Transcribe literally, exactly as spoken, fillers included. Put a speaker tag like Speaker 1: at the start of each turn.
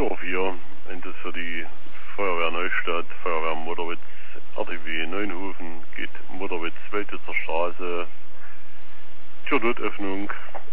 Speaker 1: Ja, wir, und das für die Feuerwehr Neustadt, Feuerwehr Mutterwitz, R T W Neunhofen, geht Mutterwitz, Weltitzer Straße, zur Notöffnung